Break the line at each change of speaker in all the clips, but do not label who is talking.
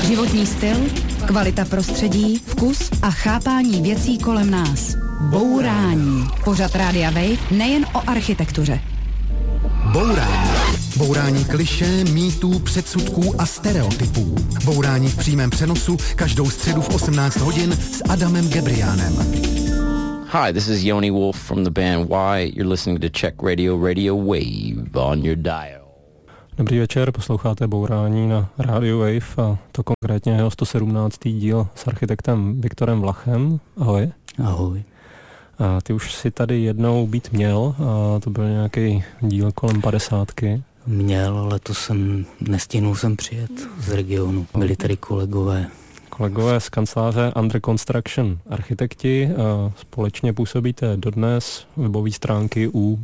Životní styl, kvalita prostředí, vkus a chápání věcí kolem nás. Bourání. Pořad Rádia Wave nejen o architektuře.
Bourání. Bourání klišé, mýtů, předsudků a stereotypů. Bourání v přímém přenosu každou středu v 18 hodin s Adamem Gebriánem.
Hi, this is Yoni Wolf from the band Why. You're listening to Czech Radio Wave on your dial.
Dobrý večer, posloucháte Bourání na Radio Wave a to konkrétně jeho 117. díl s architektem Viktorem Vlachem. Ahoj.
Ahoj.
A ty už si tady jednou být měl a to byl nějaký díl kolem 50.
Měl, ale to nestihnul jsem přijet z regionu. Byli tady kolegové
z kanceláře Under Construction architekti a společně působíte dodnes webové stránky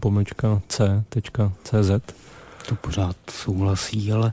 u.c.cz.
To pořád souhlasí, ale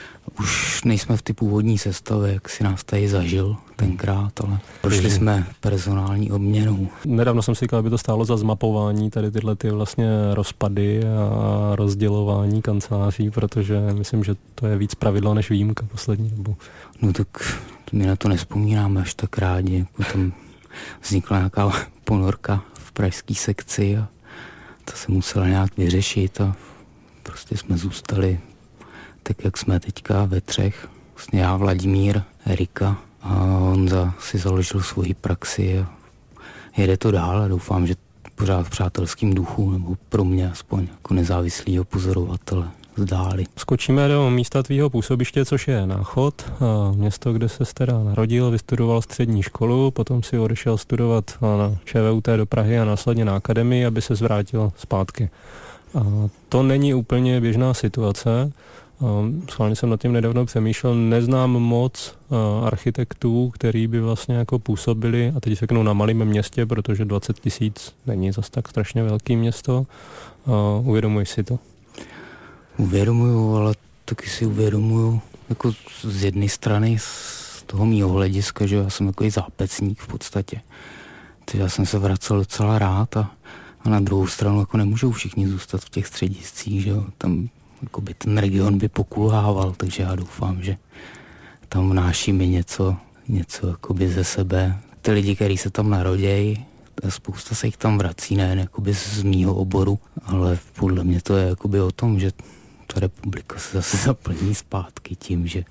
už nejsme v ty původní sestavě, jak si nás tady zažil tenkrát, ale prošli jsme personální obměnou.
Nedávno jsem si říkal, aby to stálo za zmapování tady tyhle ty vlastně rozpady a rozdělování kanceláří, protože myslím, že to je víc pravidlo než výjimka poslední dobu.
No tak my na to nevzpomínáme až tak rádi. Potom vznikla nějaká ponorka v pražské sekci a to se musela nějak vyřešit a prostě jsme zůstali tak, jak jsme teďka ve třech. Vlastně já, Vladimír, Erika a Honza si založil svoji praxi a jede to dál a doufám, že pořád v přátelském duchu, nebo pro mě aspoň jako nezávislýho pozorovatele zdáli.
Skočíme do místa tvýho působiště, což je Náchod, město, kde se teda narodil, vystudoval střední školu, potom si odešel studovat na ČVUT do Prahy a následně na akademii, aby se zvrátil zpátky. A to není úplně běžná situace. Schválně jsem nad tím nedávno přemýšlel, neznám moc architektů, který by vlastně jako působili, a teď řeknu na malém městě, protože 20 000 není zas tak strašně velké město. Uvědomuješ si to?
Uvědomuju, ale taky si uvědomuju jako z jedné strany z toho mýho hlediska, že já jsem takový zápecník v podstatě. Takže já jsem se vracel docela rád a na druhou stranu jako nemůžou všichni zůstat v těch střediscích, že jo, tam jakoby ten region by pokulhával, takže já doufám, že tam vnášíme něco jakoby ze sebe. Ty lidi, kteří se tam narodějí, spousta se jich tam vrací, nejen jakoby z mýho oboru, ale podle mě to je jakoby o tom, že ta republika se zase zaplní zpátky tím, že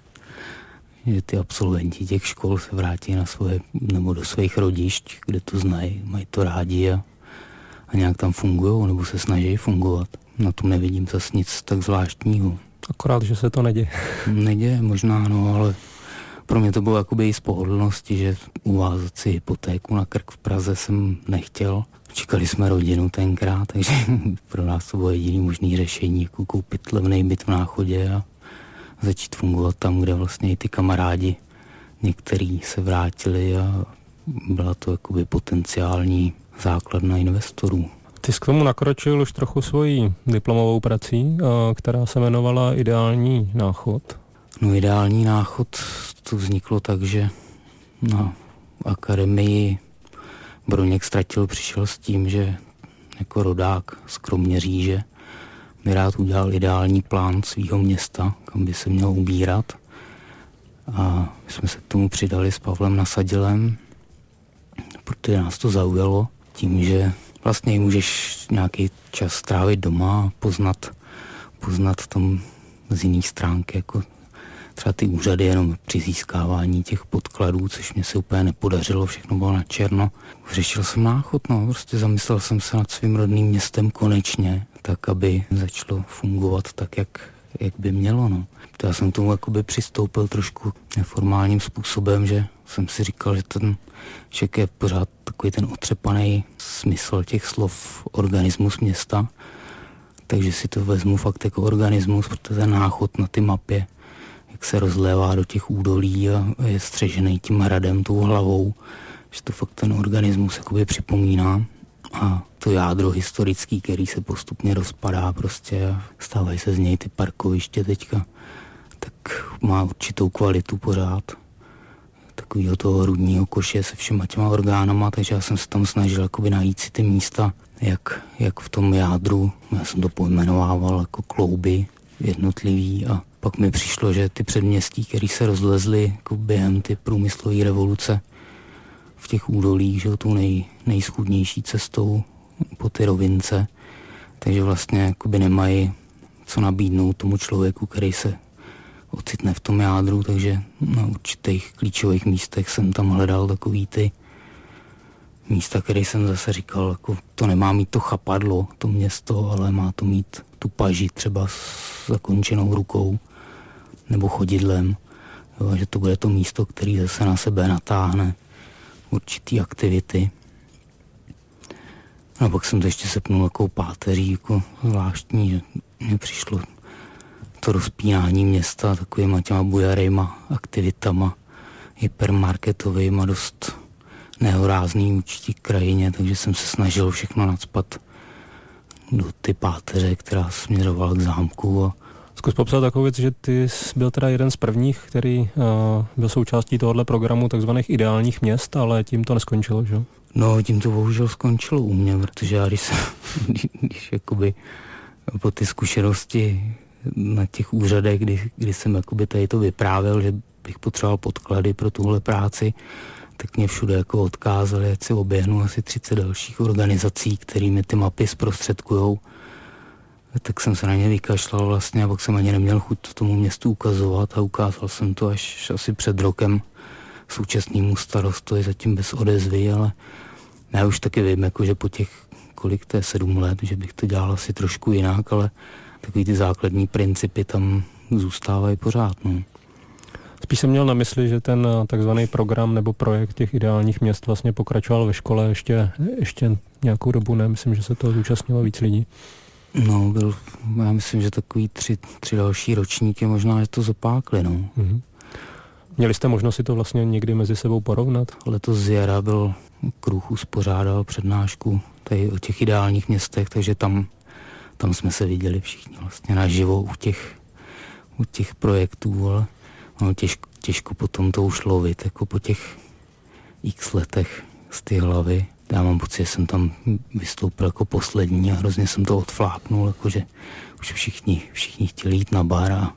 ty absolventi těch škol se vrátí na svoje, nebo do svých rodišť, kde to znají, mají to rádi a nějak tam fungujou, nebo se snaží fungovat. Na tom nevidím zase nic tak zvláštního.
Akorát, že se to neděje.
Neděje možná, no, ale pro mě to bylo jakoby i z pohodlnosti, že uvázat si hypotéku na krk v Praze jsem nechtěl. Čekali jsme rodinu tenkrát, takže pro nás to bylo jediné možné řešení, jako koupit levný byt v Náchodě a začít fungovat tam, kde vlastně i ty kamarádi některý se vrátili a byla to jakoby potenciální základna investorů.
Ty jsi k tomu nakročil už trochu svojí diplomovou prací, která se jmenovala Ideální náchod.
No, Ideální náchod to vzniklo tak, že na akademii Broněk Stratil přišel s tím, že jako rodák z Kroměříže by rád udělal ideální plán svého města, kam by se měl ubírat. A my jsme se k tomu přidali s Pavlem Nasadilem, protože nás to zaujalo tím, že vlastně můžeš nějaký čas strávit doma a poznat tam z jiných stránky, jako třeba ty úřady jenom při získávání těch podkladů, což mě se úplně nepodařilo, všechno bylo na černo. Řešil jsem Náchod, no, prostě zamyslel jsem se nad svým rodným městem konečně, tak, aby začalo fungovat tak, jak by mělo, no. To já jsem tomu jakoby přistoupil trošku neformálním způsobem, že jsem si říkal, že ten Čech je pořád takový ten otřepaný smysl těch slov organismus města, takže si to vezmu fakt jako organismus, protože ten Náchod na ty mapě, jak se rozlévá do těch údolí a je střežený tím hradem, tou hlavou, že to fakt ten organismus jakoby připomíná. A to jádro historický, který se postupně rozpadá prostě a stávají se z něj ty parkoviště teďka, tak má určitou kvalitu pořád. Takovýho toho hrudního koše se všema těma orgánama, takže já jsem se tam snažil jakoby najít si ty místa, jak v tom jádru, já jsem to pojmenovával jako klouby jednotlivý a Pak mi přišlo, že ty předměstí, které se rozlezly jako během ty průmyslové revoluce v těch údolích, že tou nejschůdnější cestou po ty rovince, takže vlastně jakoby nemají co nabídnout tomu člověku, který se ocitne v tom jádru, takže na určitých klíčových místech jsem tam hledal takový ty místa, které jsem zase říkal, jako to nemá mít to chapadlo, to město, ale má to mít tu paži třeba s zakončenou rukou nebo chodidlem, jo, že to bude to místo, které zase na sebe natáhne určitý aktivity. A pak jsem to ještě sepnul jako páteří, jako zvláštní, že mi přišlo to rozpínání města takovýma těma bujarejma aktivitama, hypermarketovýma, dost nehorázný určitě krajině, takže jsem se snažil všechno nacpat do ty páteře, která směřovala k zámku. A
zkus popsat takovou věc, že ty jsi byl teda jeden z prvních, který byl součástí tohohle programu takzvaných ideálních měst, ale tím to neskončilo, že?
No, tím to bohužel skončilo u mě, protože já když jakoby po ty zkušenosti na těch úřadech, kdy jsem jakoby tady to vyprávěl, že bych potřeboval podklady pro tuhle práci, tak mě všude jako odkázali, ať si oběhnu asi 30 dalších organizací, kterými ty mapy zprostředkujou. Tak jsem se na ně vykašlal vlastně a pak jsem ani neměl chuť to tomu městu ukazovat a ukázal jsem to až asi před rokem současnému starostovi, zatím bez odezvy, ale já už taky vím, jako, že po těch, kolik to je 7 let, že bych to dělal asi trošku jinak, ale takový ty základní principy tam zůstávají pořád. No.
Spíš jsem měl na mysli, že ten takzvaný program nebo projekt těch ideálních měst vlastně pokračoval ve škole ještě nějakou dobu, ne? Myslím, že se toho zúčastnilo víc lidí.
No, já myslím, že takový 3 další ročníky možná, že to zopákli, no.
Mm-hmm. Měli jste možnost si to vlastně někdy mezi sebou porovnat?
Letos z jara byl kruh, uspořádal přednášku tady o těch ideálních městech, takže tam jsme se viděli všichni vlastně naživo u těch projektů, ale no, těžko potom to už lovit, jako po těch x letech z ty hlavy. Já mám pocit, že jsem tam vystoupil jako poslední a hrozně jsem to odfláknul, jakože už všichni chtěli jít na bar a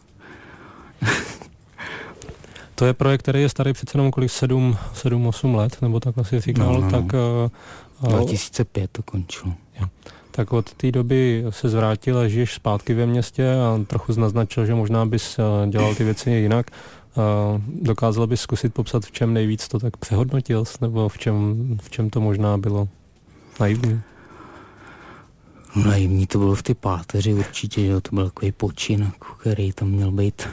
to je projekt, který je starý přece jenom kolik 7-8 let, nebo tak asi říkal,
no.
Tak
2005 to končilo.
Jo. Tak od té doby se zvrátil a žiješ zpátky ve městě a trochu naznačil, že možná bys dělal ty věci jinak. Dokázal bys zkusit popsat, v čem nejvíc to tak přehodnotil, nebo v čem to možná bylo naivní?
No, naivní to bylo v ty páteři určitě, že to byl takový počin, který tam měl být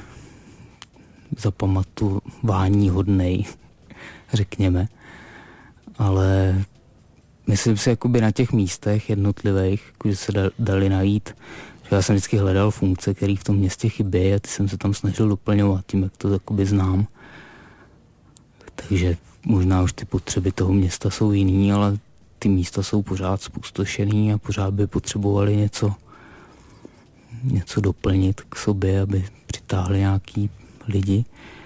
zapamatování hodnej, řekněme. Ale myslím si, jakoby na těch místech jednotlivých, že se dali najít, že já jsem vždycky hledal funkce, které v tom městě chybí a ty jsem se tam snažil doplňovat tím, jak to jakoby znám. Takže možná už ty potřeby toho města jsou jiný, ale ty místa jsou pořád zpustošený a pořád by potřebovali něco doplnit k sobě, aby přitáhli nějaký lidi.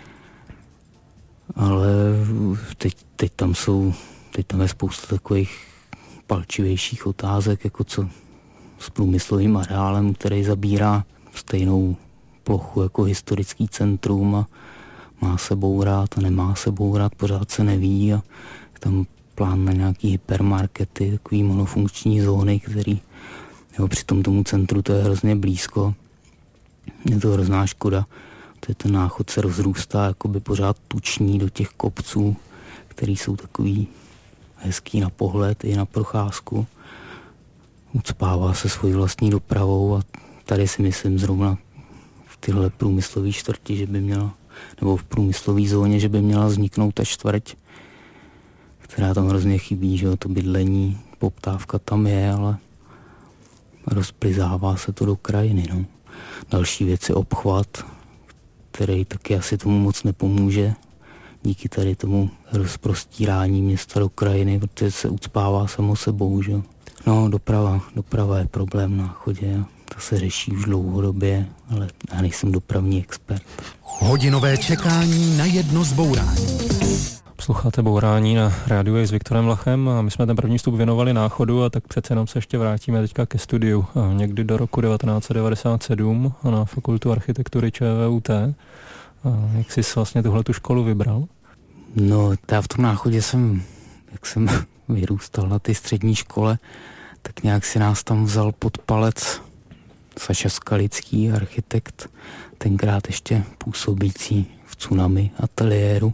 Ale teď tam je spousta takových palčivějších otázek, jako co s průmyslovým areálem, který zabírá stejnou plochu jako historický centrum a má se bourat a nemá se bourat, pořád se neví a je tam plán na nějaký hypermarkety, takový monofunkční zóny, který přitom tomu centru to je hrozně blízko. Je to hrozná škoda. Ten náchod se rozrůstá jakoby pořád tuční do těch kopců, který jsou takový hezký na pohled i na procházku. Ucpává se svojí vlastní dopravou a tady si myslím zrovna v tyhle průmyslové čtvrti, že by měla, nebo v průmyslové zóně, že by měla vzniknout ta čtvrť, která tam hrozně chybí, že to bydlení, poptávka tam je, ale rozplizává se to do krajiny. No. Další věc je obchvat, který taky asi tomu moc nepomůže díky tady tomu rozprostírání města do krajiny, protože se ucpává samo sebou, že? No, doprava je problém na chodě a to se řeší už dlouhodobě, ale já nejsem dopravní expert.
Hodinové čekání na jedno zbourání.
Posloucháte Bourání na rádiu s Viktorem Vlachem a my jsme ten první vstup věnovali náchodu a tak přece jenom se ještě vrátíme teďka ke studiu. Někdy do roku 1997 na Fakultu architektury ČVUT. Jak jsi vlastně tuhletu školu vybral?
No, já v tom náchodě jak jsem vyrůstal na té střední škole, tak nějak si nás tam vzal pod palec Saša Skalický, architekt, tenkrát ještě působící v Tsunami ateliéru.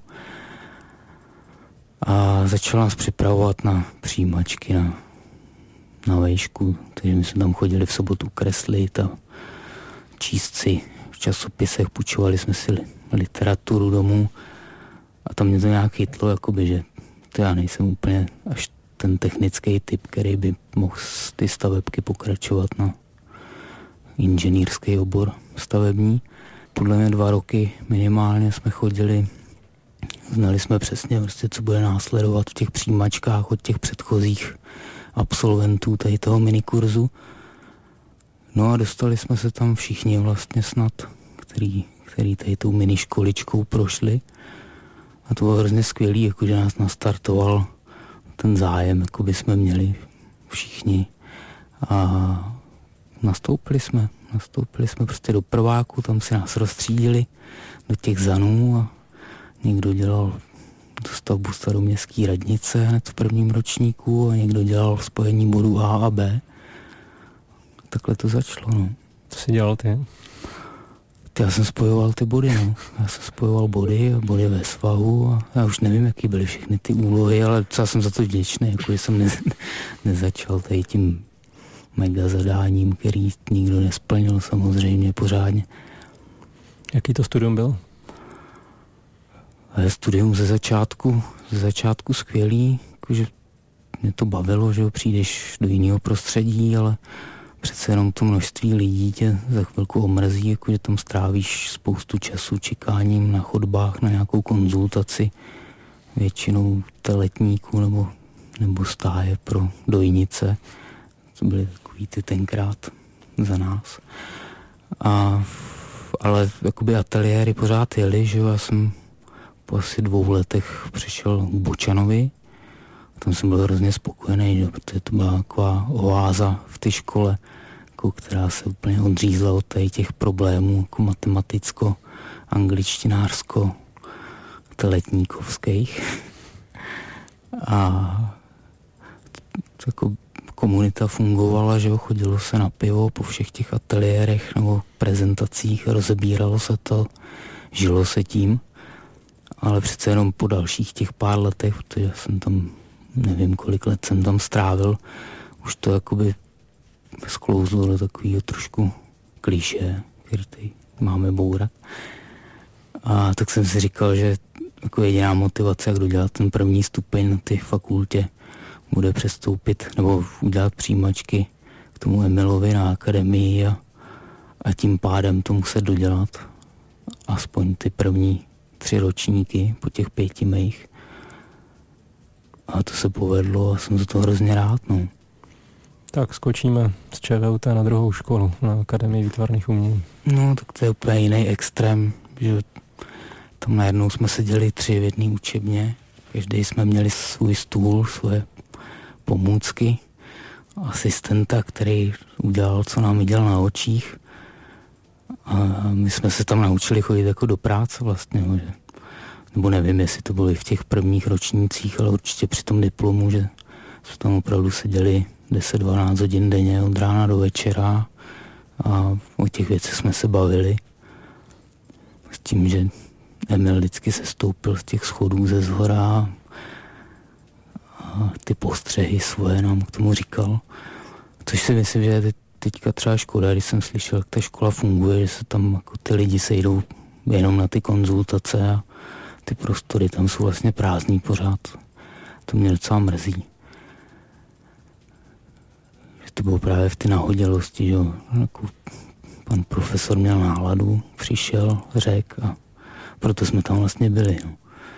A začal nás připravovat na přijímačky na vejšku, takže my jsme tam chodili v sobotu kreslit a číst si v časopisech, půjčovali jsme si literaturu domů a tam mě to nějak chytlo, jakoby, že to já nejsem úplně až ten technický typ, který by mohl ty stavebky pokračovat na inženýrský obor stavební. Podle mě 2 roky minimálně jsme chodili, znali jsme přesně, prostě, co bude následovat v těch přijímačkách od těch předchozích absolventů tady toho minikurzu. No a dostali jsme se tam všichni vlastně snad, který tady tou miniškoličkou prošli. A to bylo hrozně skvělý, jakože nás nastartoval ten zájem, jako by jsme měli všichni. A nastoupili jsme prostě do prváku, tam si nás rozstřídili do těch zanů a někdo dělal dostavbu staroměstské radnice hned v prvním ročníku a někdo dělal spojení bodů A a B. Takhle to začalo, no.
Co jsi dělal ty?
Já jsem spojoval ty body, no. Já jsem spojoval body a body ve svahu a já už nevím, jaký byly všechny ty úlohy, ale já jsem za to vděčný, jako jsem nezačal tady tím mega zadáním, který nikdo nesplnil samozřejmě pořádně.
Jaký to studium byl?
Studium ze začátku skvělý, jakože mě to bavilo, že přijdeš do jiného prostředí, ale přece jenom to množství lidí tě za chvilku omrzí, jakože tam strávíš spoustu času čekáním na chodbách na nějakou konzultaci, většinou teletníků nebo stáje pro dojnice. To byly takový ty tenkrát za nás. Ale jakoby ateliéry pořád jeli, že já jsem po asi 2 letech přišel k Bočanovi. Tam jsem byl hrozně spokojený, že, protože to byla taková oáza v té škole, jako, která se úplně odřízla od těch problémů jako matematicko, angličtinářsko, teletníkovských. A jako komunita fungovala, že chodilo se na pivo po všech těch ateliérech nebo prezentacích, rozebíralo se to, žilo se tím, ale přece jenom po dalších těch pár letech, protože jsem tam, nevím kolik let jsem tam strávil, už to jakoby sklouzlo do takového trošku klišé, který tady máme bourat. A tak jsem si říkal, že jako jediná motivace, jak dodělat ten první stupeň na té fakultě, bude přestoupit nebo udělat přijímačky k tomu Emilovi na akademii a tím pádem to muset dodělat aspoň ty první 3 ročníky po těch 5 mých. A to se povedlo a jsem za to hrozně rád, no.
Tak skočíme z ČVUT na druhou školu, na Akademii výtvarných umění.
No, tak to je úplně jiný extrém, že tam najednou jsme seděli 3 v jedné učebně, každý jsme měli svůj stůl, svoje pomůcky, asistenta, který udělal, co nám viděl na očích. A my jsme se tam naučili chodit jako do práce vlastně, že, nebo nevím, jestli to bylo i v těch prvních ročnících, ale určitě při tom diplomu, že jsme tam opravdu seděli 10-12 hodin denně od rána do večera a o těch věcech jsme se bavili. S tím, že Emil vždycky se stoupil z těch schodů ze zhora a ty postřehy svoje nám k tomu říkal. Což si myslím, že je teďka třeba škoda, když jsem slyšel, jak ta škola funguje, že se tam jako ty lidi sejdou jenom na ty konzultace a ty prostory tam jsou vlastně prázdný pořád. To mě docela mrzí. Že to bylo právě v ty nahodilosti, že jako pan profesor měl náladu, přišel, řekl a proto jsme tam vlastně byli. No.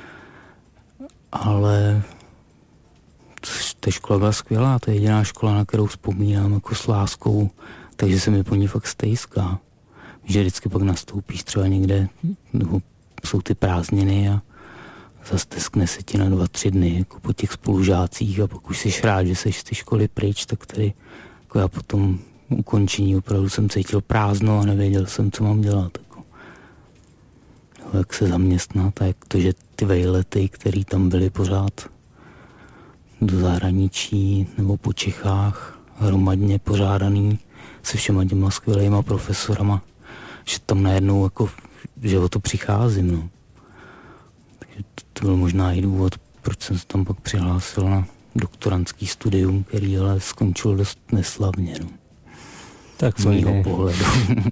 Ale ta škola byla skvělá, to je jediná škola, na kterou vzpomínám jako s láskou, takže se mi po ní fakt stejská. Že vždycky pak nastoupíš třeba někde, jsou ty prázdniny a zasteskne se ti na 2-3 dny jako po těch spolužácích a pokud jsi rád, že seš z té školy pryč, tak tady jako já po tom ukončení opravdu jsem cítil prázdno a nevěděl jsem, co mám dělat. Jako. Jak se zaměstnat a jak to, že ty vejlety, které tam byly pořád do zahraničí nebo po Čechách, hromadně pořádaný se všema těma skvělýma profesorama, že tam najednou jako, že o to přicházím, no. Takže to byl možná i důvod, proč jsem se tam pak přihlásil na doktorantský studium, který ale skončil dost neslavně, no.
Tak
z mýho pohledu.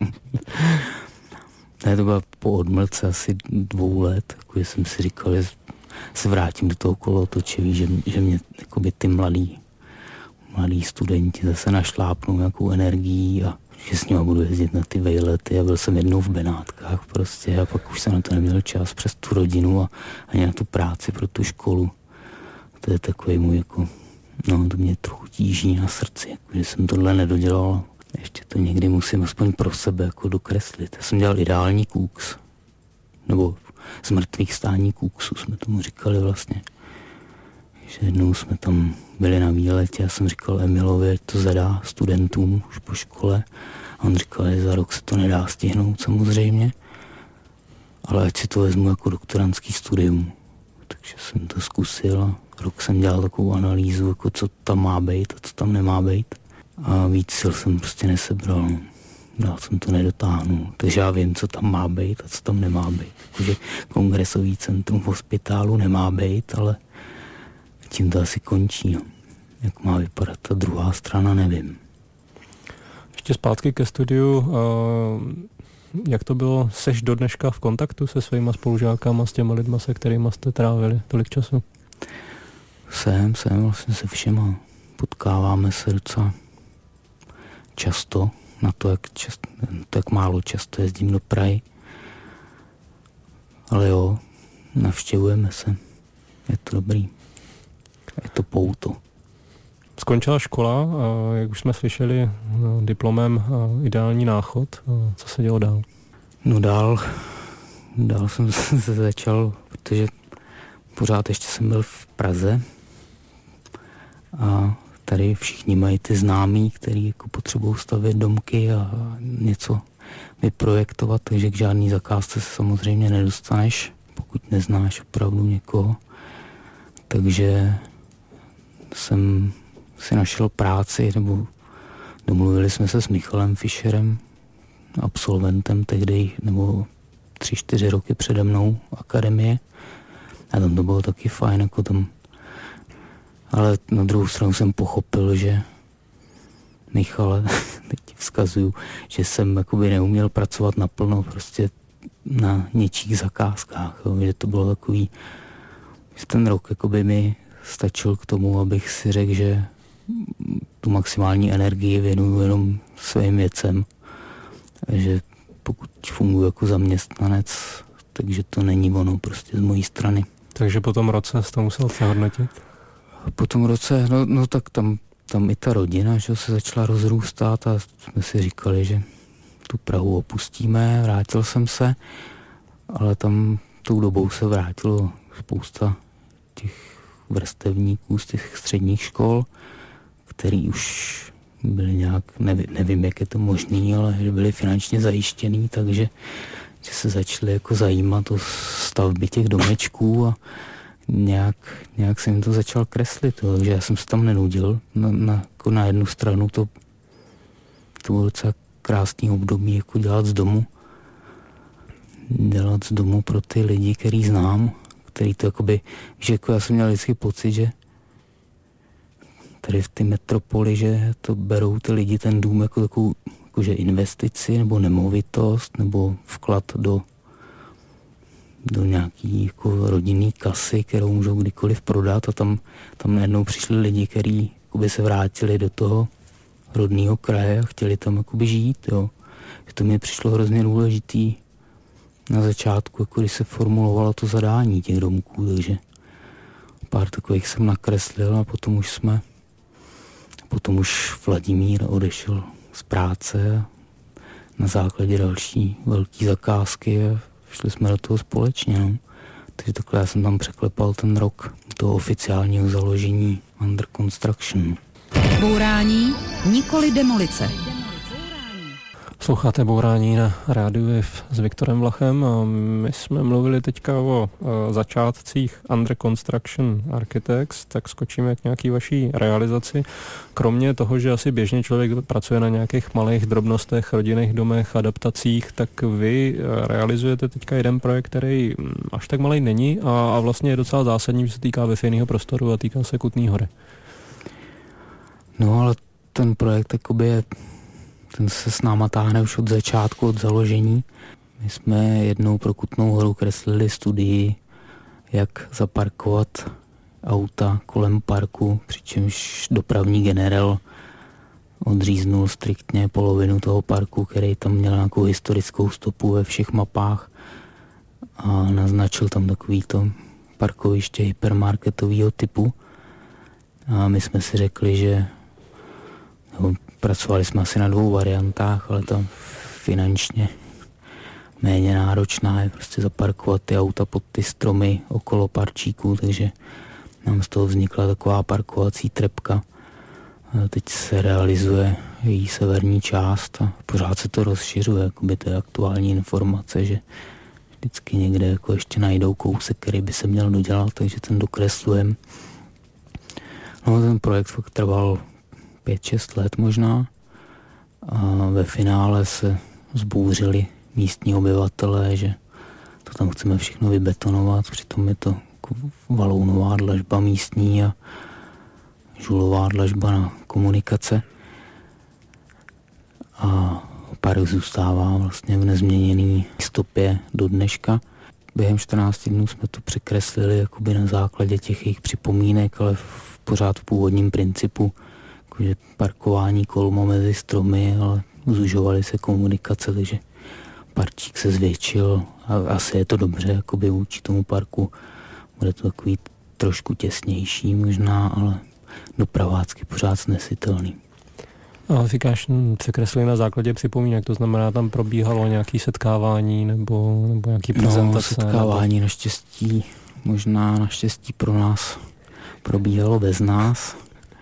Ne, to byla po odmlce asi 2 let, jako jsem si říkal, že se vrátím do toho kolotočeví, že mě jakoby ty mladí studenti zase našlápnou nějakou energií a že s nima budu jezdit na ty vejlety a byl jsem jednou v Benátkách prostě a pak už jsem na to neměl čas přes tu rodinu a ani na tu práci pro tu školu. To je takový můj jako, no to mě trochu tíží na srdci, jako, že jsem tohle nedodělal. Ještě to někdy musím aspoň pro sebe jako dokreslit. Já jsem dělal ideální kůks, nebo z mrtvých stání kůksu jsme tomu říkali vlastně. Že jednou jsme tam byli na výletě a jsem říkal Emilovi, ať to zadá studentům už po škole. A on říkal, že za rok se to nedá stihnout samozřejmě, ale ať si to vezmu jako doktorantský studium. Takže jsem to zkusil a rok jsem dělal takovou analýzu, jako co tam má být a co tam nemá být. A víc sil jsem prostě nesebral. Dál jsem to nedotáhnul. Takže já vím, co tam má být a co tam nemá být. Takže kongresový centrum v hospitálu nemá být, ale tím to asi končí. No. Jak má vypadat ta druhá strana, nevím.
Ještě zpátky ke studiu. Jak to bylo? Seš do dneška v kontaktu se svýma spolužákama, s těma lidma, se kterýma jste trávili tolik času?
Jsem vlastně se všema. Potkáváme se docela často, na to, jak málo často jezdím do Prahy. Ale jo, navštěvujeme se. Je to dobrý. Je to pouto.
Skončila škola, jak už jsme slyšeli, diplomem ideální náchod. Co se dělo dál?
No dál jsem se začal, protože pořád ještě jsem byl v Praze a tady všichni mají ty známí, který jako potřebují stavět domky a něco vyprojektovat, takže k žádný zakázce se samozřejmě nedostaneš, pokud neznáš opravdu někoho. Takže jsem si našel práci, nebo domluvili jsme se s Michalem Fischerem, absolventem tehdy, nebo 3-4 roky přede mnou akademie. A tam to bylo taky fajn, jako tam. Ale na druhou stranu jsem pochopil, že Michale, teď ti vzkazuju, že jsem jakoby neuměl pracovat naplno prostě na něčích zakázkách, jo, že to bylo takový, že ten rok jakoby mi stačil k tomu, abych si řekl, že tu maximální energii věnuju jenom svým věcem. Že pokud funguji jako zaměstnanec, takže to není ono prostě z mojí strany.
Takže po tom roce jsi to musel přehodnotit?
Po tom roce, no tak tam i ta rodina, že se začala rozrůstat a jsme si říkali, že tu Prahu opustíme, vrátil jsem se, ale tam tou dobou se vrátilo spousta těch vrstevníků z těch středních škol, který už byli nějak, nevím, jak je to možný, ale že byli finančně zajištěný, takže že se začali jako zajímat o stavby těch domečků a nějak se jim to začal kreslit, jo. Takže já jsem se tam nenudil. Na jednu stranu to bylo docela krásný období, jako dělat z domu pro ty lidi, který znám, který to jakoby, že jako já jsem měl vždycky pocit, že tady v té metropoli, že to berou ty lidi ten dům jako takovou jakože investici nebo nemovitost nebo vklad do nějaký jako rodinný kasy, kterou můžou kdykoliv prodat a tam najednou přišli lidi, kteří se vrátili do toho rodného kraje a chtěli tam jakoby žít, jo. Že to mi přišlo hrozně důležitý na začátku, jako když se formulovalo to zadání těch domků, takže pár takových jsem nakreslil a potom už Vladimír odešel z práce na základě další velký zakázky a šli jsme do toho společně. No. Takže takhle já jsem tam překlepal ten rok toho oficiálního založení Under Construction.
Bourání, nikoli demolice.
Posloucháte Bourání na rádiu Wave s Viktorem Vlachem a my jsme mluvili teďka o začátcích Under Construction Architects, tak skočíme k nějaký vaší realizaci. Kromě toho, že asi běžně člověk pracuje na nějakých malých drobnostech, rodinných domech, adaptacích, tak vy realizujete teďka jeden projekt, který až tak malej není a vlastně je docela zásadní, že se týká veřejného prostoru a týká se Kutný Hory.
No ale ten projekt ten se s náma táhne už od začátku, od založení. My jsme jednou pro Kutnou Horu kreslili studii, jak zaparkovat auta kolem parku, přičemž dopravní generál odříznul striktně polovinu toho parku, který tam měl nějakou historickou stopu ve všech mapách a naznačil tam takovýto parkoviště hypermarketového typu. A my jsme si řekli, že pracovali jsme asi na 2 variantách, ale ta finančně méně náročná je prostě zaparkovat ty auta pod ty stromy okolo parčíků, takže nám z toho vznikla taková parkovací trepka. A teď se realizuje její severní část a pořád se to rozšiřuje, jakoby to je aktuální informace, že vždycky někde jako ještě najdou kousek, který by se měl dodělat, takže ten dokreslujeme. No ten projekt fakt trval 5-6 let možná a ve finále se vzbouřili místní obyvatelé, že to tam chceme všechno vybetonovat, přitom je to valounová dlažba místní a žulová dlažba na komunikace a park zůstává vlastně v nezměněné stopě do dneška. Během 14 dnů jsme to překreslili jakoby na základě těch jejich připomínek, ale pořád v původním principu, jakože parkování kolmo mezi stromy, ale zužovaly se komunikace, takže parčík se zvětšil a asi je to dobře, jakoby vůči tomu parku. Bude to takový trošku těsnější možná, ale dopravácky pořád snesitelný.
A říkáš, překreslili na základě připomínek, to znamená, tam probíhalo nějaké setkávání nebo nějaké prezentace?
No, setkávání nebo... naštěstí, možná naštěstí pro nás probíhalo bez nás.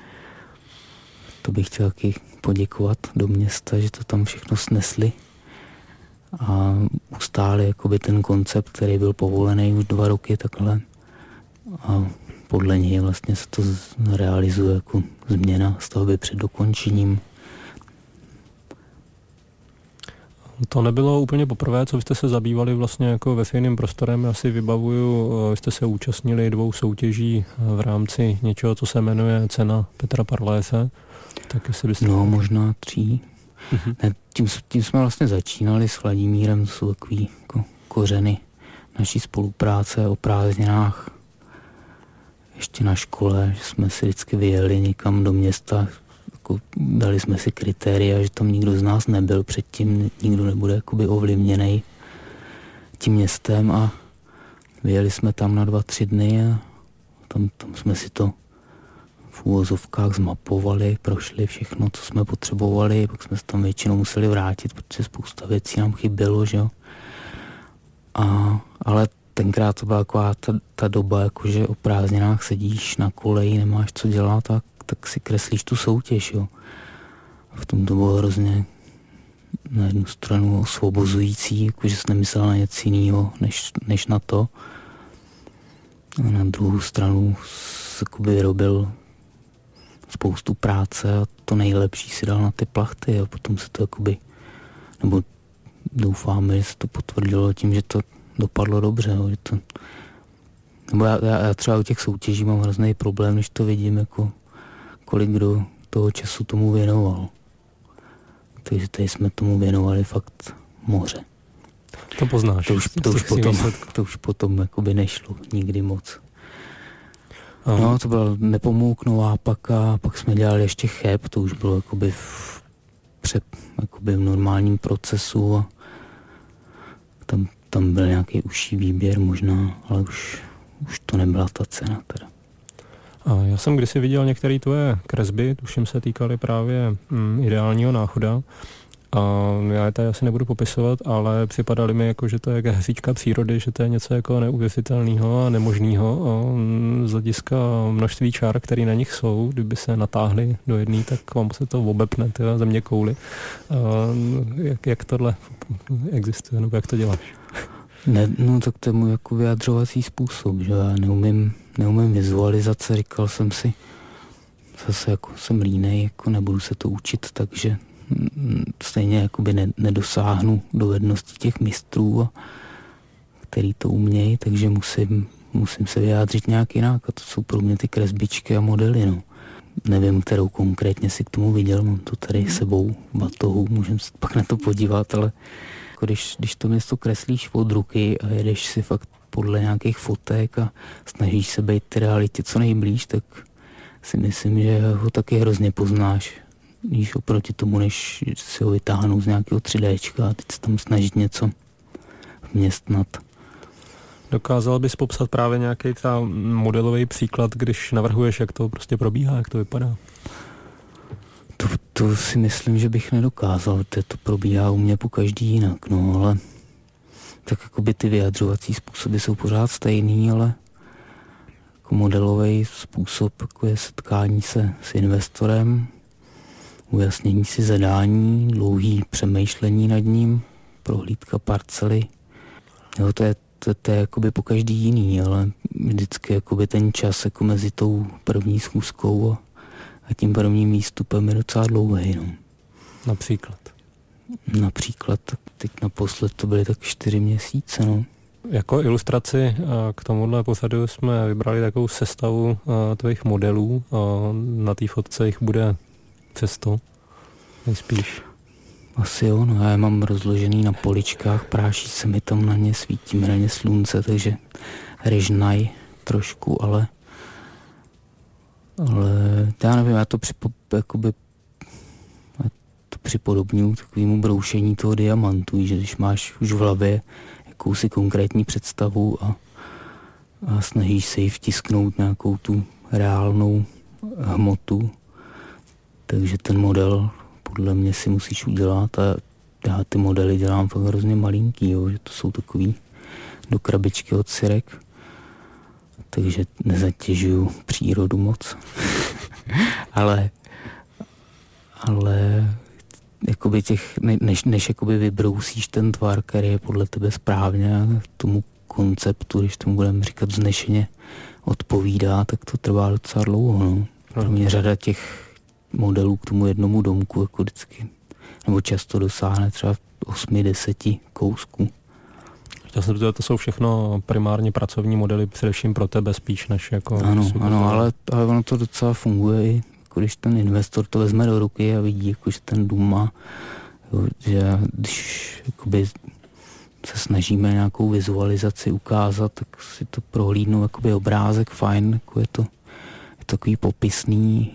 To bych chtěl taky poděkovat do města, že to tam všechno snesli a ustáli jakoby ten koncept, který byl povolený už 2 roky takhle a podle něj vlastně se to realizuje jako změna stavby před dokončením.
To nebylo úplně poprvé, co jste se zabývali vlastně jako veřejným prostorem. Já si vybavuju, jste se účastnili 2 soutěží v rámci něčeho, co se jmenuje Cena Petra Parlése. Tak jestli byste...
No, možná 3. Ne, tím jsme vlastně začínali s Vladimírem, to jsou takový jako kořeny naší spolupráce o prázdninách. Ještě na škole, že jsme si vždycky vyjeli někam do města, jako dali jsme si kritéria, že tam nikdo z nás nebyl předtím, nikdo nebude jakoby ovlivněný tím městem a vyjeli jsme tam na 2-3 dny a tam jsme si to v úvozovkách zmapovali, prošli všechno, co jsme potřebovali, pak jsme se tam většinou museli vrátit, protože spousta věcí nám chybělo, že jo. Ale tenkrát to byla taková ta doba, jakože o prázdninách sedíš na koleji, nemáš co dělat, tak si kreslíš tu soutěž, jo. V tom to bylo hrozně na jednu stranu osvobozující, jakože jsi nemyslel na nic jiného, než na to. A na druhou stranu jsi vyrobil spoustu práce a to nejlepší si dal na ty plachty a potom se to jakoby, nebo doufáme, že se to potvrdilo tím, že to dopadlo dobře, jo, že to, nebo já třeba u těch soutěží mám hrozný problém, když to vidím, jako kolik kdo toho času tomu věnoval. Takže tady jsme tomu věnovali fakt moře.
To poznáš.
To už potom jakoby nešlo nikdy moc. No, to byla Nepomouk, Novápak a pak jsme dělali ještě Cheb, to už bylo jakoby v normálním procesu a tam byl nějaký užší výběr možná, ale už to nebyla ta cena teda.
A já jsem kdysi viděl některé tvoje kresby, tuším se týkaly právě ideálního náchoda A já je tady asi nebudu popisovat, ale připadali mi jako, že to je jak hříčka přírody, že to je něco jako neuvěřitelného a nemožného. Z hlediska množství čár, které na nich jsou, kdyby se natáhly do jedné, tak vám se to obepne, země kouli. Jak tohle existuje, nebo jak to děláš?
Ne, no tak to je můj jako vyjadřovací způsob, že já neumím vizualizace, říkal jsem si, zase jako jsem línej, jako nebudu se to učit, takže stejně jakoby nedosáhnu dovedností těch mistrů, který to umějí, takže musím se vyjádřit nějak jinak a to jsou pro mě ty kresbičky a modely, no. Nevím, kterou konkrétně si k tomu viděl, mám to tady sebou v batohu, můžeme se pak na to podívat, ale jako když to město kreslíš od ruky a jedeš si fakt podle nějakých fotek a snažíš se být ty realitě co nejblíž, tak si myslím, že ho taky hrozně poznáš. Když oproti tomu, než si ho vytáhnou z nějakého 3Dčka a teď se tam snažit něco vměstnat.
Dokázal bys popsat právě nějaký modelový příklad, když navrhuješ, jak to prostě probíhá, jak to vypadá?
To si myslím, že bych nedokázal, to probíhá u mě po každý jinak, no, ale tak jakoby ty vyjadřovací způsoby jsou pořád stejný, ale jako modelový způsob jako je setkání se s investorem, ujasnění si zadání, dlouhý přemýšlení nad ním, prohlídka parcely. Jo, to je jakoby po každý jiný, ale vždycky jakoby ten čas jako mezi tou první schůzkou a tím prvním výstupem je docela dlouhý. No. Například, tak teď naposled to byly tak 4 měsíce. No.
Jako ilustraci k tomuhle pořadu jsme vybrali takovou sestavu tvých modelů. Na té fotce jich bude přes 100, nejspíš.
Asi jo, no já je mám rozložený na poličkách, práší se mi tam na ně, svítí mi na ně slunce, takže ryžnaj trošku, ale já nevím, já to připodobňuji takovému broušení toho diamantu, že když máš už v hlavě jakousi konkrétní představu a snažíš se ji vtisknout nějakou tu reálnou hmotu, takže ten model podle mě si musíš udělat a já ty modely dělám fakt hrozně malinký, jo, že to jsou takový do krabičky od syrek, takže nezatěžuju přírodu moc. ale jakoby než jakoby vybrousíš ten tvar, který je podle tebe správně a tomu konceptu, když tomu budeme říkat vznešeně odpovídá, tak to trvá docela dlouho, no. Pro mě řada těch modelů k tomu jednomu domku jako vždycky, nebo často dosáhne třeba 8-10 kousků.
Chtěl jsem říct, to jsou všechno primárně pracovní modely, především pro tebe spíš než jako...
Ano, ale ono to docela funguje i jako když ten investor to vezme do ruky a vidí, jako, že ten dům má, jo, že když jakoby se snažíme nějakou vizualizaci ukázat, tak si to prohlídnou jakoby obrázek, fajn, jako je to takový popisný,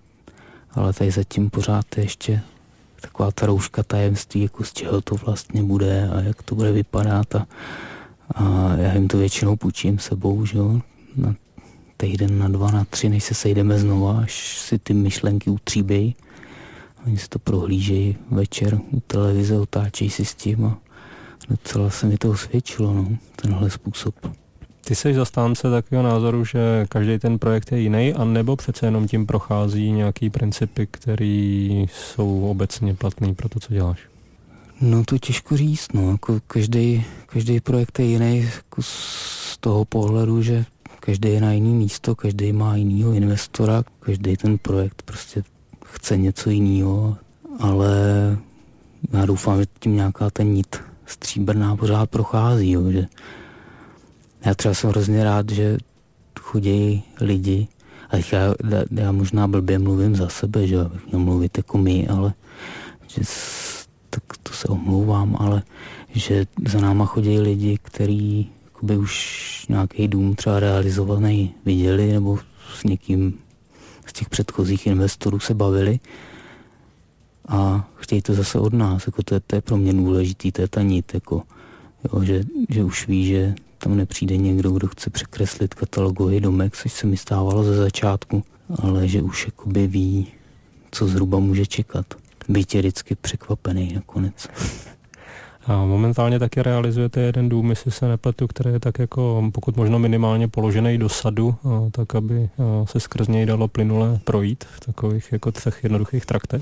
ale tady zatím pořád je ještě taková ta rouška tajemství, jako z čeho to vlastně bude a jak to bude vypadat a já jim to většinou půjčím sebou, že jo, na týden, na 2, na 3, než se sejdeme znova, až si ty myšlenky utříbějí. Oni si to prohlížejí večer u televize, otáčejí si s tím a docela se mi to osvědčilo, no, tenhle způsob.
Ty jsi zastánce takového názoru, že každý ten projekt je jiný, anebo přece jenom tím prochází nějaký principy, které jsou obecně platný pro to, co děláš?
No to těžko říct, no, jako každý projekt je jiný jako z toho pohledu, že každý je na jiný místo, každý má jinýho investora, každý ten projekt prostě chce něco jiného, ale já doufám, že tím nějaká ta nit stříbrná pořád prochází, jo, že já třeba jsem hrozně rád, že chodí lidi, a já možná blbě mluvím za sebe, že bych měl mluvit jako my, ale že, tak to se omlouvám, ale že za náma chodí lidi, kteří jakoby už nějaký dům třeba realizovaný viděli, nebo s někým z těch předchozích investorů se bavili a chtějí to zase od nás, jako to je pro mě důležitý, to je ta nit, jako, jo, že už ví, že tam nepřijde někdo, kdo chce překreslit katalogový domek, což se mi stávalo ze začátku, ale že už jakoby ví, co zhruba může čekat. být je vždycky překvapený nakonec.
A momentálně taky realizujete jeden dům, jestli se nepletu, který je tak jako pokud možno minimálně položený do sadu, tak aby se skrz něj dalo plynule projít v takových jako 3 jednoduchých traktech.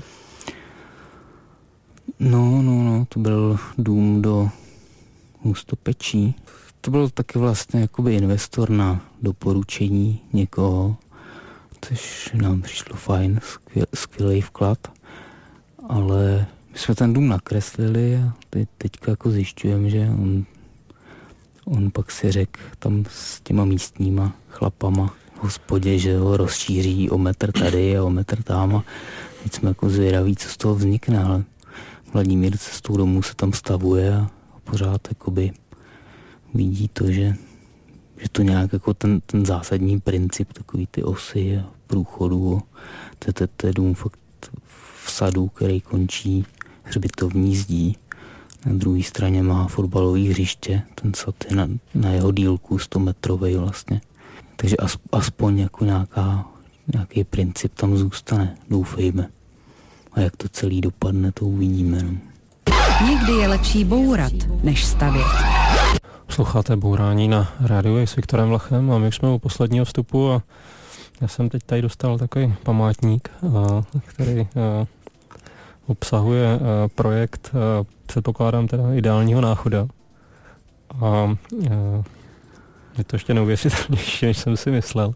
No, to byl dům do Hustopečí. To byl taky vlastně jakoby investor na doporučení někoho, což nám přišlo fajn, skvělý vklad, ale my jsme ten dům nakreslili a teďka jako zjišťujeme, že on pak si řekl tam s těma místníma chlapama v hospodě, že ho rozšíří o metr tady a o metr tam a teď jsme jako zvědaví, co z toho vznikne, ale Vladimír cestou domů se tam stavuje a pořád jakoby vidí to, že to nějak jako ten zásadní princip, takový ty osy a průchodu, to je dům fakt v sadu, který končí hřbitovní zdí. Na druhé straně má fotbalové hřiště, ten sad je na jeho dílku 100 metrovej vlastně. Takže aspoň jako nějaký princip tam zůstane, doufejme. A jak to celý dopadne, to uvidíme. No.
Někdy je lepší bourat, než stavět.
Posloucháte Bourání na rádiu s Viktorem Vlachem a my už jsme u posledního vstupu a já jsem teď tady dostal takový památník, který obsahuje projekt, předpokládám teda ideálního náchoda. A je to ještě neuvěřitelnější, než jsem si myslel.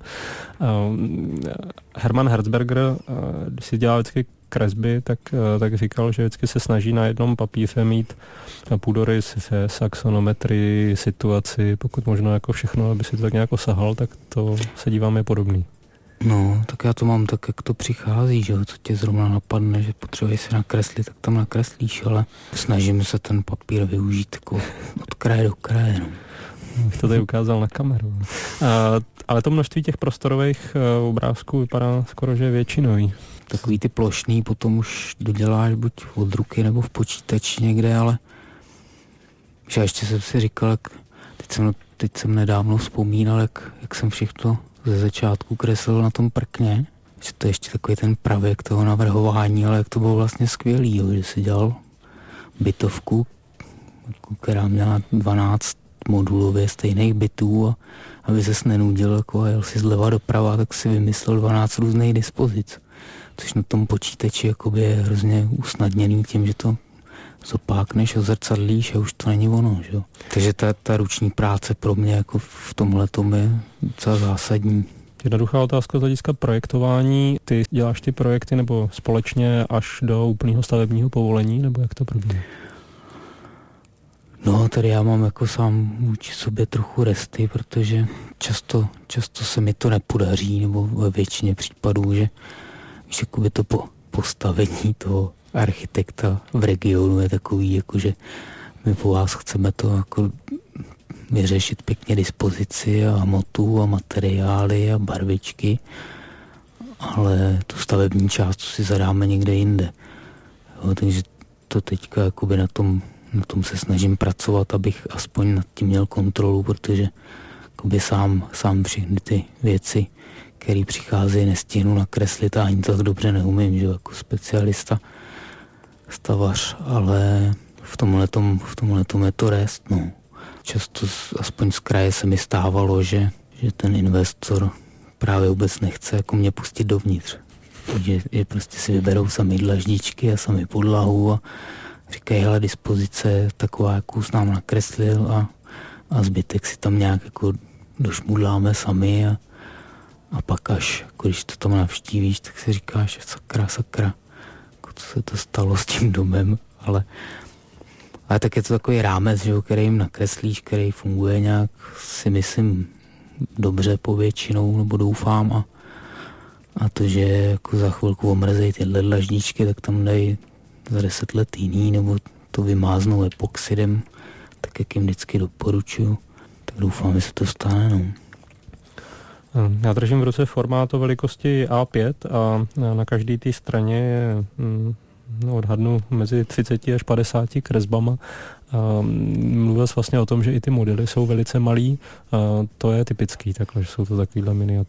Hermann Herzberger, když si dělal vždycky kresby, tak říkal, že vždycky se snaží na jednom papíře mít půdorys, saxonometrii, situaci, pokud možno jako všechno, aby si to tak nějak osahal, tak to se dívám je podobný.
No, tak já to mám tak, jak to přichází, že jo, co tě zrovna napadne, že potřebuješ si nakreslit, tak tam nakreslíš, ale snažím se ten papír využít jako od kraje do kraje, no.
Bych to tady ukázal na kameru. Ale to množství těch prostorových obrázků vypadá skoro, že je většinový.
Takový ty plošný potom už doděláš buď od ruky nebo v počítači někde, ale že ještě jsem si říkal, teď jsem nedávno vzpomínal, jak jsem všechno ze začátku kreslil na tom prkně, že to je ještě takový ten pravěk toho navrhování, ale jak to bylo vlastně skvělý, jo, že si dělal bytovku, která měla 12 modulově stejných bytů a aby ses nenudil jako a jel si zleva doprava, tak si vymyslel 12 různých dispozic. Což na tom počítači jakoby je hrozně usnadněný tím, že to zopákneš a zrcadlíš a už to není ono, že jo. Takže ta ruční práce pro mě jako v tomhletom je docela zásadní.
Jednoduchá otázka z hlediska projektování. Ty děláš ty projekty nebo společně až do úplného stavebního povolení, nebo jak to probíhá?
No, tady já mám jako sám vůči sobě trochu resty, protože často se mi to nepodaří, nebo ve většině případů, že víš, jakoby to postavení toho architekta v regionu je takový, jakože my po vás chceme to jako vyřešit pěkně dispozici a hmotu a materiály a barvičky, ale tu stavební část si zadáme někde jinde. Jo, takže to teďka jakoby na tom se snažím pracovat, abych aspoň nad tím měl kontrolu, protože jakoby sám všechny ty věci, které přicházejí, nestihnu nakreslit a ani to tak dobře neumím, že jako specialista, stavař, ale v tomhletom je to rest, no. Často aspoň z kraje se mi stávalo, že ten investor právě vůbec nechce jako mě pustit dovnitř. Že prostě si vyberou sami dlaždičky a sami podlahu a říkají, hele, dispozice je taková, jakou jsi nám nakreslil a zbytek si tam nějak jako došmudláme sami a pak až, jako když to tam navštívíš, tak si říkáš, sakra, jako co se to stalo s tím domem, ale tak je to takový rámec, že, který jim nakreslíš, který funguje nějak, si myslím, dobře povětšinou, nebo doufám a to, že jako za chvilku omrzejí tyhle dlaždičky, tak tam dají za 10 let jiný, nebo to vymáznou epoxidem, tak jak jim vždycky doporučuju, tak doufám, že se to stane, no.
Já držím v ruce formát o velikosti A5 a na každé té straně je odhadnu mezi 30 až 50 kresbama. Mluvil jsi vlastně o tom, že i ty modely jsou velice malý. To je typický, takhle, že jsou to takovýhle miniatury.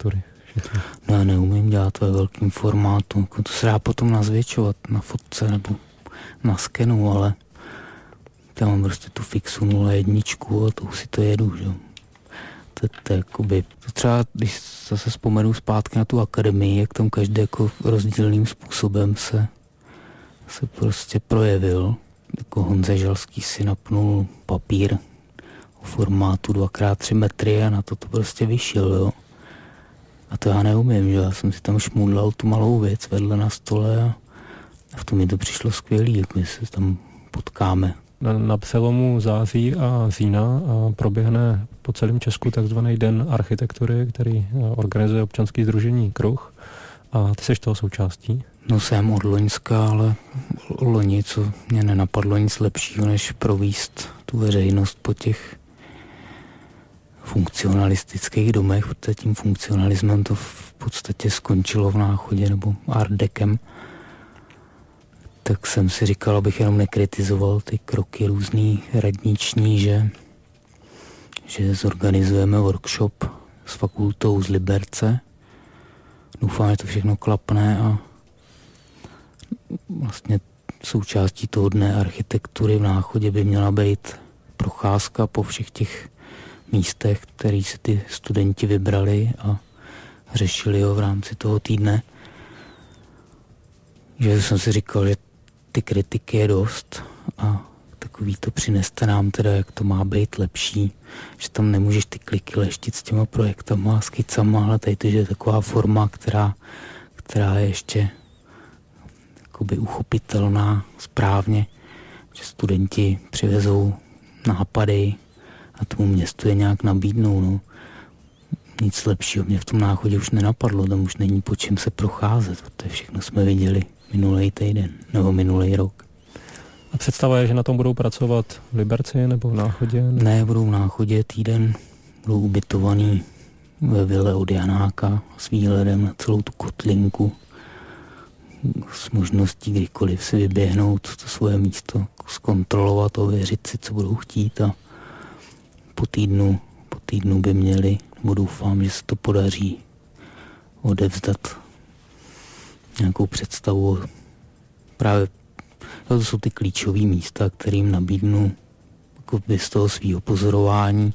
No, já neumím dělat ve velkém formátu, jako to se dá potom nazvětšovat na fotce nebo na skenu, ale já mám prostě tu fixu 0,1 a to si to jedu, že jo. To jakoby, to třeba, když zase vzpomenu zpátky na tu akademii, jak tam každý jako rozdílným způsobem se prostě projevil. Jako Honza Žalský si napnul papír o formátu 2x3 metry a na to prostě vyšel, jo. A to já neumím, že já jsem si tam šmudlal tu malou věc vedle na stole a v tom mi to přišlo skvělý, jak my se tam potkáme.
Na přelomu září a října proběhne po celém Česku takzvaný Den architektury, který organizuje občanský sdružení Kruh. A ty seš toho součástí?
No jsem od Loňska, ale loni, co mě nenapadlo nic lepšího, než províst tu veřejnost po těch funkcionalistických domech, protože tím funkcionalismem to v podstatě skončilo v Náchodě, nebo art dekem. Tak jsem si říkal, abych jenom nekritizoval ty kroky různý radniční, že zorganizujeme workshop s fakultou z Liberce. Doufám, že to všechno klapne a vlastně součástí toho dne architektury v Náchodě by měla být procházka po všech těch místech, který si ty studenti vybrali a řešili ho v rámci toho týdne. Že jsem si říkal, že ty kritiky je dost a takový to přineste nám teda, jak to má být lepší, že tam nemůžeš ty kliky leštit s těma projektama a skicama, ale tady to je taková forma, která je ještě jakoby uchopitelná správně, že studenti přivezou nápady a tomu městu je nějak nabídnou, no. Nic lepšího mě v tom Náchodě už nenapadlo, tam už není po čem se procházet, protože všechno jsme viděli minulý týden nebo minulý rok.
A představa je, že na tom budou pracovat v Liberci nebo v Náchodě?
Ne, budou v Náchodě týden, budou ubytovaný ve vile od Janáka s výhledem na celou tu kotlinku s možností kdykoliv si vyběhnout to svoje místo, zkontrolovat, ověřit si, co budou chtít a po týdnu by měli, nebo doufám, že se to podaří odevzdat nějakou představu. Právě to jsou ty klíčové místa, kterým nabídnu jako z toho svého pozorování,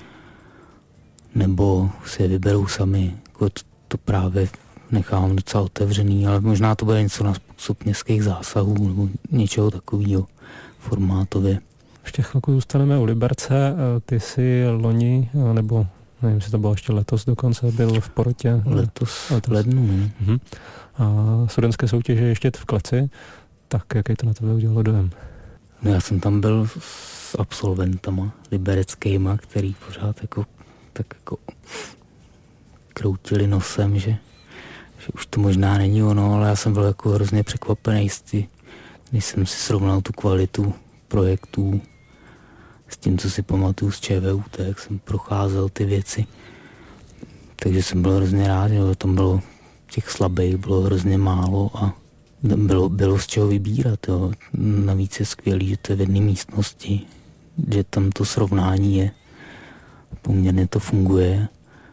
nebo si je vyberou sami. Jako to právě nechám docela otevřený, ale možná to bude něco na způsob městských zásahů nebo něčeho takového formátově.
Ještě chvilku zůstaneme u Liberce. Ty jsi loni, nebo nevím, jestli to bylo ještě letos dokonce, byl v porotě.
Letos. V lednu, ne?
Uh-huh. A studentské soutěže ještě v Kleci. Tak jaký to na tebe udělalo dojem?
No já jsem tam byl s absolventama libereckýma, který pořád tak kroutili nosem, že už to možná není ono, ale já jsem byl jako hrozně překvapený, když jsem si srovnal tu kvalitu projektů s tím, co si pamatuju z ČVUT, jak jsem procházel ty věci. Takže jsem byl hrozně rád, že tam bylo těch slabých, bylo hrozně málo a bylo z čeho vybírat. Jo. Navíc je skvělý, že to je v jedné místnosti, že tam to srovnání je. Poměrně to funguje.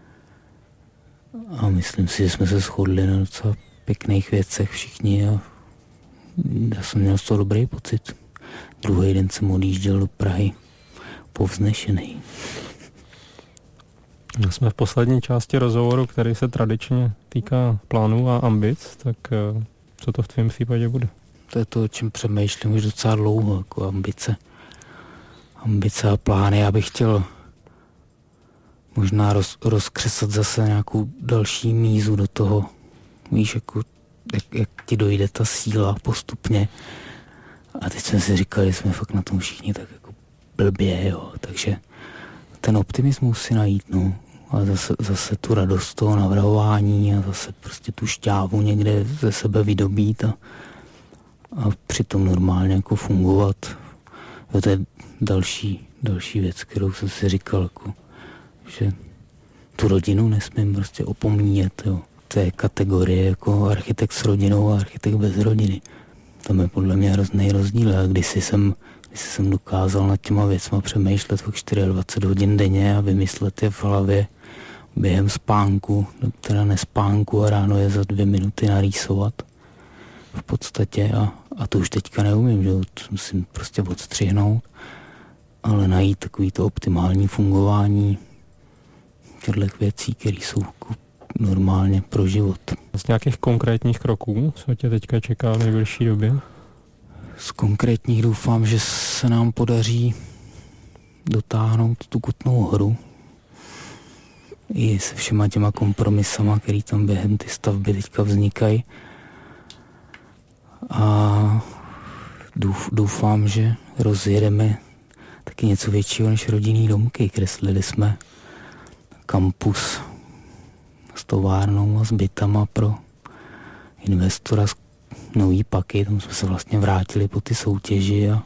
A myslím si, že jsme se shodli na docela pěkných věcech všichni a já jsem měl z toho dobrý pocit. Druhý den jsem odjížděl do Prahy povznešený.
Jsme v poslední části rozhovoru, který se tradičně týká plánů a ambic, tak co to v tvém případě bude?
To je to, o čem přemýšlím už docela dlouho, jako ambice. Ambice a plány. Já bych chtěl možná rozkřesat zase nějakou další mízu do toho. Víš, jako, jak ti dojde ta síla postupně. A teď jsme si říkali, jsme fakt na tom všichni tak jako blbě, jo. Takže ten optimismus si najít, no. A zase tu radost toho navrhování a zase prostě tu šťávu někde ze sebe vydobít a přitom normálně jako fungovat. To je další věc, kterou jsem si říkal, jako, že tu rodinu nesmím prostě opomíjet, jo. To je kategorie jako architekt s rodinou a architekt bez rodiny. Tam je podle mě hrozný rozdíl. A když jsem dokázal nad těma věcma přemýšlet fakt 24 hodin denně a vymyslet je v hlavě během spánku, teda nespánku a ráno je za 2 minuty narýsovat v podstatě a to už teďka neumím, že to musím prostě odstřihnout, ale najít takový to optimální fungování těchto věcí, které jsou normálně pro život.
Z nějakých konkrétních kroků, co tě teďka čeká v nejbližší době?
Z konkrétních doufám, že se nám podaří dotáhnout tu Kutnou Horu i se všema těma kompromisama, který tam během ty stavby teďka vznikají. A doufám, že rozjedeme taky něco většího než rodinný domky. Kreslili jsme kampus s továrnou a s bytama pro investora z Nový Paky. Tam jsme se vlastně vrátili po ty soutěži a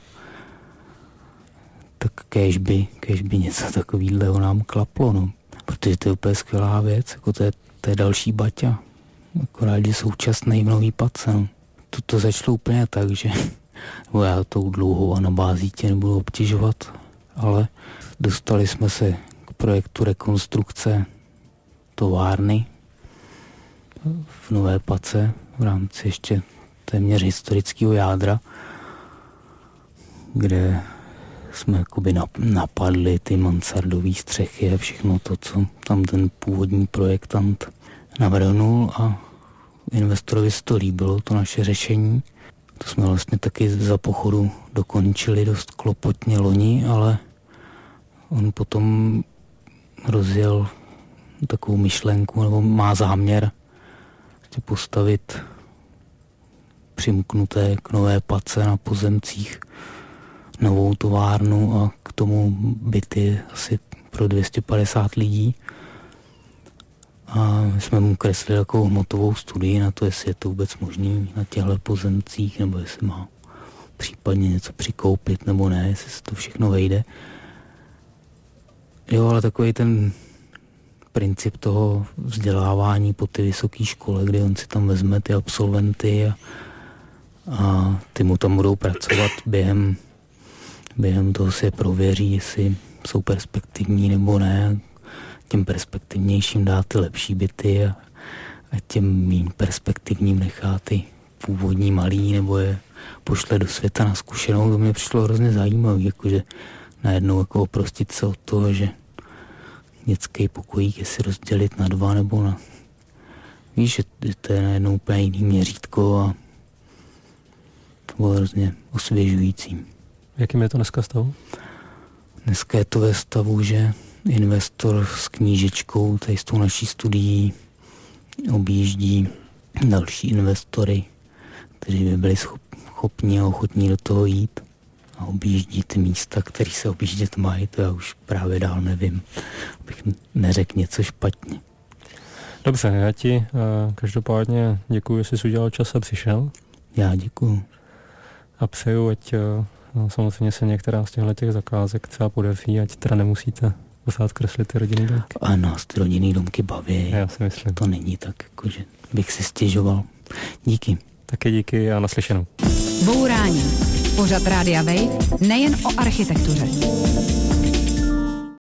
tak kéž by něco takového nám klaplo, no. Protože to je úplně skvělá věc, jako to je další Baťa. Akorát, že současnej v Nový Pace, no. To začalo úplně tak, že já tou dlouhou anabází tě nebudu obtěžovat, ale dostali jsme se k projektu rekonstrukce továrny v Nové Pace v rámci ještě téměř historického jádra, kde jsme jakoby napadli ty mansardové střechy a všechno to, co tam ten původní projektant navrhnul a investorovi se to líbilo, to naše řešení. To jsme vlastně taky za pochodu dokončili dost klopotně loni, ale on potom rozjel takovou myšlenku, nebo má záměr postavit přimknuté k Nové Pace na pozemcích novou továrnu a k tomu byty asi pro 250 lidí. A my jsme mu kreslili takovou hmotovou studii na to, jestli je to vůbec možný na těchto pozemcích, nebo jestli má případně něco přikoupit, nebo ne, jestli se to všechno vejde. Jo, ale takový ten princip toho vzdělávání po té vysoké škole, kdy on si tam vezme ty absolventy a ty mu tam budou pracovat během toho si je prověří, jestli jsou perspektivní nebo ne. Těm perspektivnějším dá ty lepší byty a těm méně perspektivním nechá ty původní malý nebo je pošle do světa na zkušenou. To mě přišlo hrozně zajímavé, jakože najednou jako oprostit se od toho, že dětský pokojík je si rozdělit na 2 nebo na... Víš, že to je najednou úplně jiný měřítko a to bylo hrozně osvěžující.
Jakým je to dneska stavu?
Dneska je to ve stavu, že investor s knížečkou, tady s tou naší studií, objíždí další investory, kteří by byli schopni a ochotní do toho jít a objíždí ty místa, které se objíždět mají, to já už právě dál nevím, abych neřekl něco špatně.
Dobře, já ti každopádně děkuji, že jsi udělal čas a přišel.
Já děkuju.
A přeju, ať samozřejmě se některá z těch zakázek třeba podaří, ať teda nemusíte pořád kreslit ty rodinný domky.
A nás ty rodinný domky baví.
Já si myslím.
To není tak, jakože bych si stěžoval. Díky.
Taky díky a naslyšenou.
Bourání. Pořad Rádia Wave nejen o architektuře.